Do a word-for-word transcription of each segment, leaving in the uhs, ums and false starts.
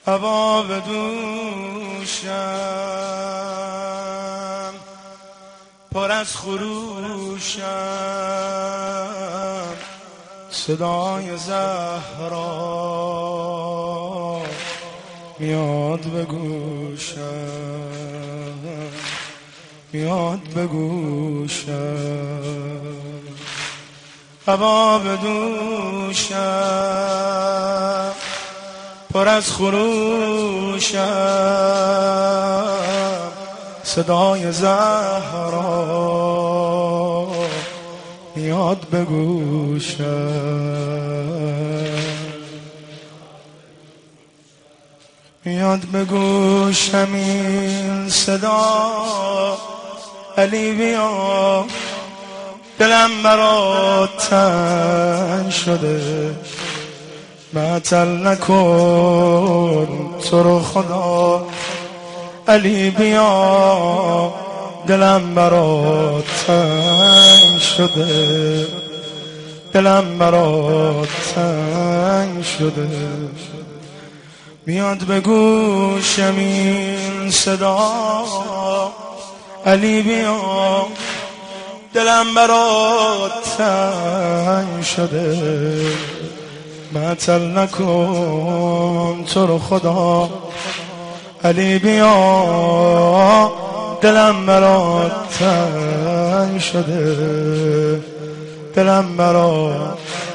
هوا به دوشم پر از خروشم، صدای زهرا میاد به گوشم، میاد به گوشم. هوا به دوشم پر از خروشم، صدای زهرا میاد به گوشم، میاد به گوشم این صدا. علی بیا دلم برات تنگ شده، معطل نکن تو رو خدا. علی بیا دلم برات تنگ شده، دلم برات تنگ شده. میاد به گوشم این صدا. علی بیا دلم برات تنگ شده، معطل نکن تو رو خدا. علی بیا دلم برات تنگ شده، دلم برات.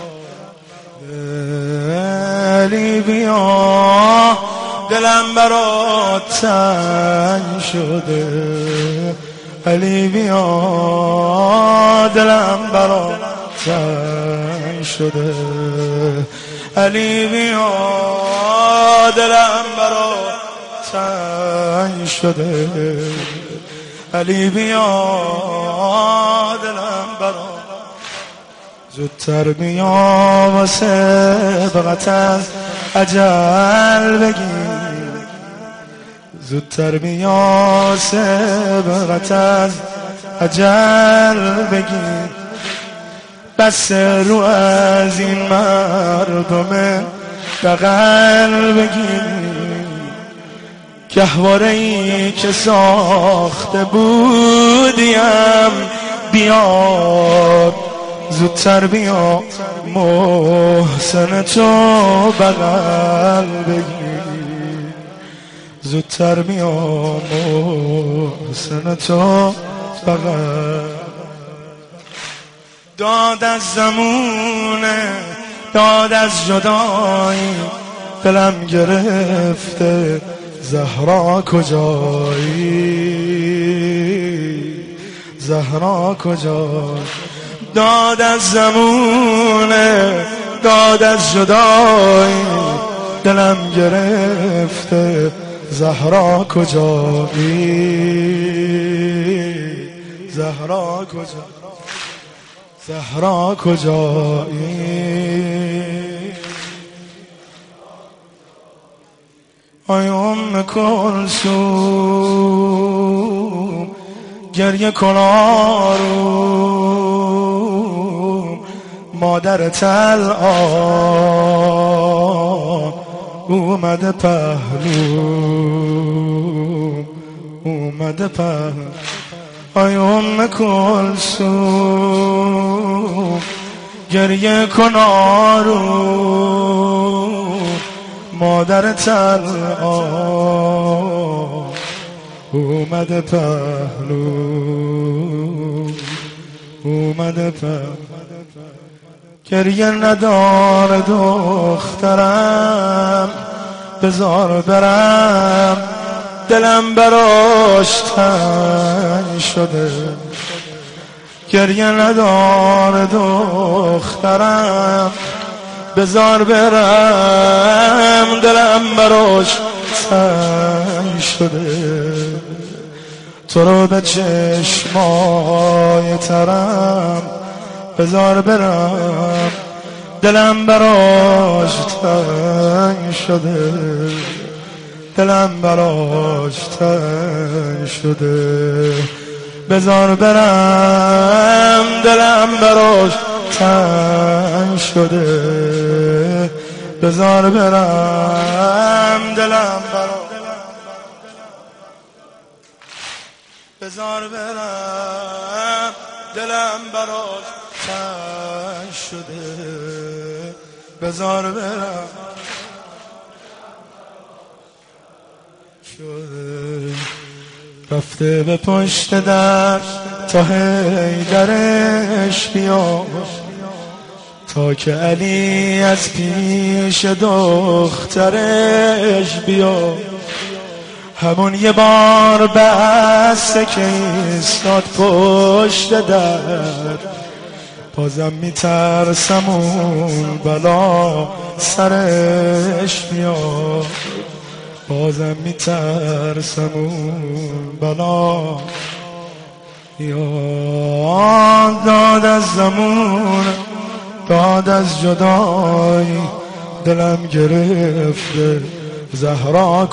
علی بیا دلم برات تنگ شده، علی بیا دلم برات تنگ شده. علی بیا دلم برات تنگ شده، علی بیا دلم برات. زودتر بیا واسه بغت از اجل بگیر، زودتر بیا واسه بغت از اجل بگیر. بس رو از این مردم بغل بگیر. گهواره ای که ساخته بودیم بیار، زودتر بیا محسن تو بغل بگیر، زودتر بیا محسن تو بغل. داد از زمونه، داد از جدایی، دلم گرفته زهرا کجایی، زهرا کجایی. داد از زمونه، داد از جدایی، دلم گرفته زهرا کجایی، زهرا کجایی، زهرا کجایی. آی ام کلثوم گریه کن آروم، مادرت الان اومده پهلو، اومده پهلو. آی ام کلثوم گریه کن آروم، مادرت الان اومده پهلو، اومده پهلو. گریه نداره دخترم، بذار برم، دلم براش تنگ شده. گریه نداره دخترم، بذار برم، دلم براش تنگ شده. تو رو به چشمای ترم بذار برم، دلم براش تنگ شده، دلم براش تنگ شده. بذار برم، دلم براش تنگ شده، بذار برم. دلم براش بذار برم، دلم براش تنگ شده، بذار برم شده. رفته به پشت در تا حیدرش بیاد، تا که علی از پیش دخترش بیاد. همون یه بار بسته که ایستاد پشت در، بازم میترسم اون بلا سرش بیاد، بازم میترسم اون بلا. یاد داد از زمان، داد از جدایی، دلم گرفته زهرا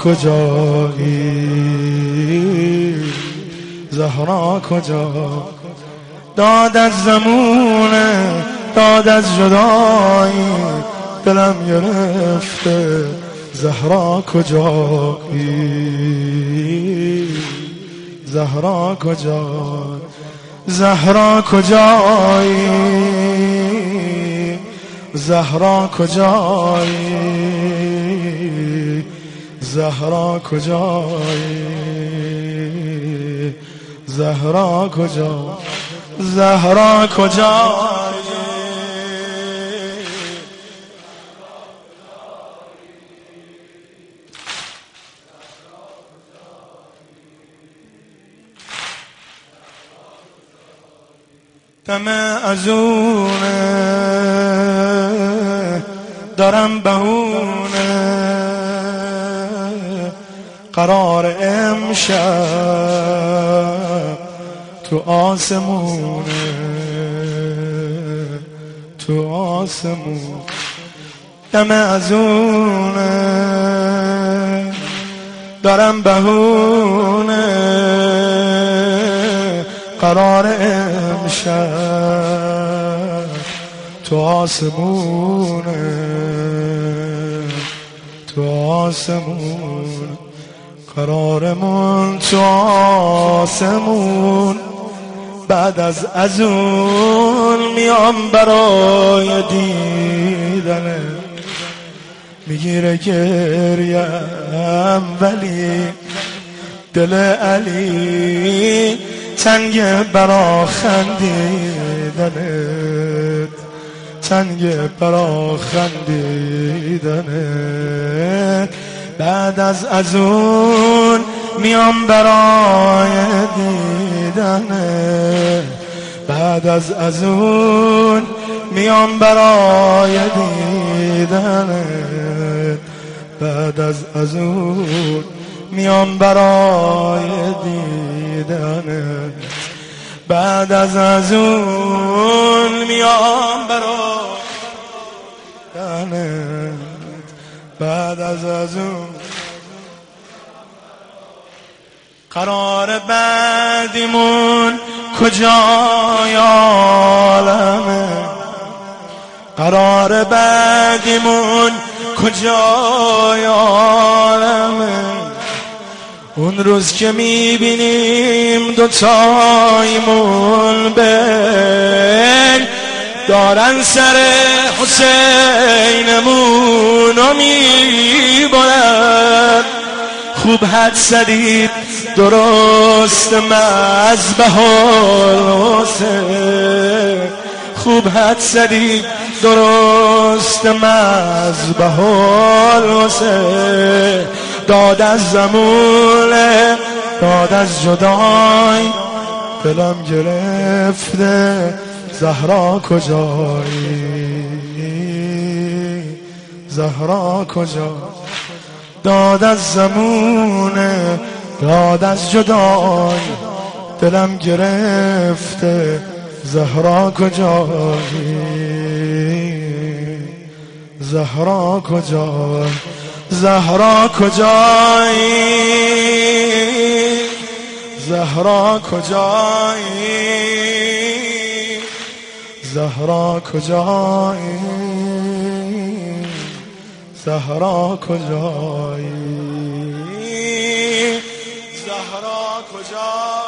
کجایی، زهرا کجا. داد از زمونه، داد از جدایی، دلم گرفته زهرا کجایی، زهرا کجا، زهرا کجایی، زهرا کجایی، زهرا کجایی، زهرا کجا، زهرا کجایی. دم ازونه دارم بهونه، قرار امشب تو آسمونه، تو آسمون. دم ازونه دارم بهونه، قرار امشب تو آسمونه، تو آسمون. قرارمون تو آسمون، بعد از ازون میام برای دیدنه. میگیره گریم ولی دل علی تنگ برا خندیدنت، تنگ برا خندیدنت. بعد از ازون میام برای دیدنت، بعد از ازون میام برای دیدنت، بعد از ازون میام برای دیدنت، بعد از ازون میام برای دیدنت، بعد از ازون. قرار بعدیمون کجای عالمه، قرار بعدیمون کجای عالمه. اون روز که میبینیم دوتایمون بین، دارن سر حسینمون رو میبرن. خوب حد زدید درست مذبح الحسین، خوب حد زدید درست مذبح الحسین. داد از زمونه، داد از جدای، دلم گرفته زهرا کجایی، زهرا کجا. داد از زمونه، داد از جدای، دلم گرفته زهرا کجایی، زهرا کجای، زهرا کجایی، زهرا کجایی، زهرا کجایی، زهرا کجایی. زهرا کجا